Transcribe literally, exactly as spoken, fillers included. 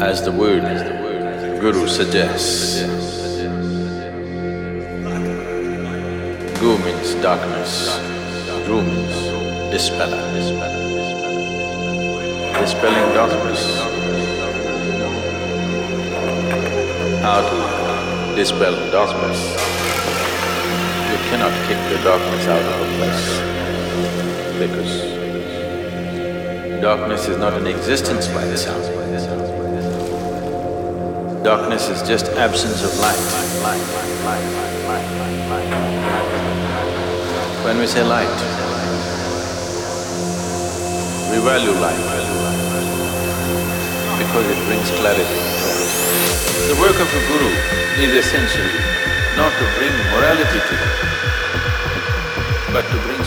As the word Guru suggests, Gu means darkness, Ru means dispeller. Dispelling darkness. How to dispel darkness? You cannot kick the darkness out of a place, because darkness is not an existence by itself. Darkness is just absence of light. When we say light, we value light because it brings clarity. The work of a guru is essentially not to bring morality to them, but to bring